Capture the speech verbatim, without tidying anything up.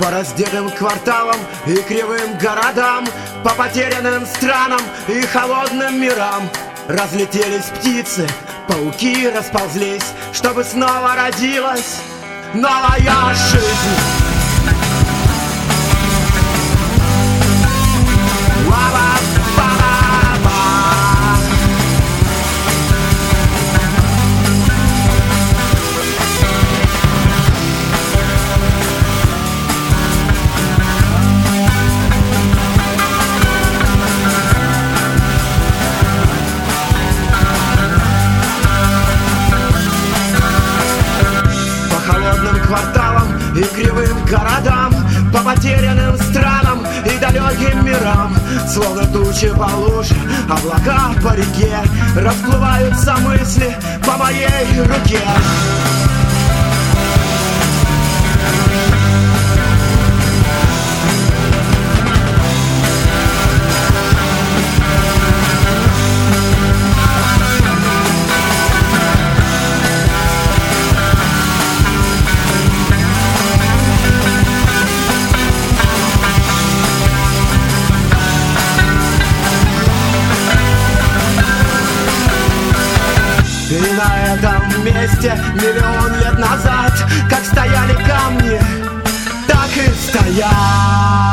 По раздетым кварталам и кривым городам, по потерянным странам и холодным мирам разлетелись птицы, пауки расползлись, чтобы снова родилась новая жизнь. Кварталам и кривым городам, по потерянным странам и далеким мирам, словно тучи по луже, облака по реке, расплываются мысли по моей руке. И на этом месте миллион лет назад, как стояли камни, так и стоят.